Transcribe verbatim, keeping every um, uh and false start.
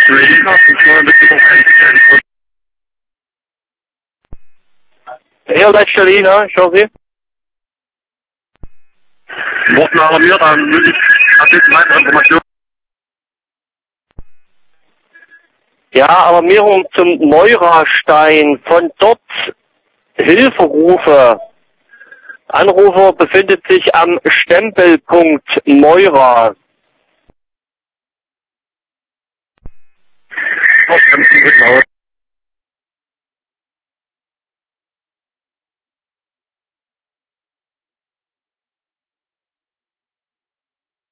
Heel Leichelina, schau Sie. Wurden alarmiert, dann will ich ein bisschen weitere Informationen. Ja, Alarmierung zum Neurastein. Von dort Hilferufe. Anrufer befindet sich am Stempelpunkt Neura. Was kann ich denn aus?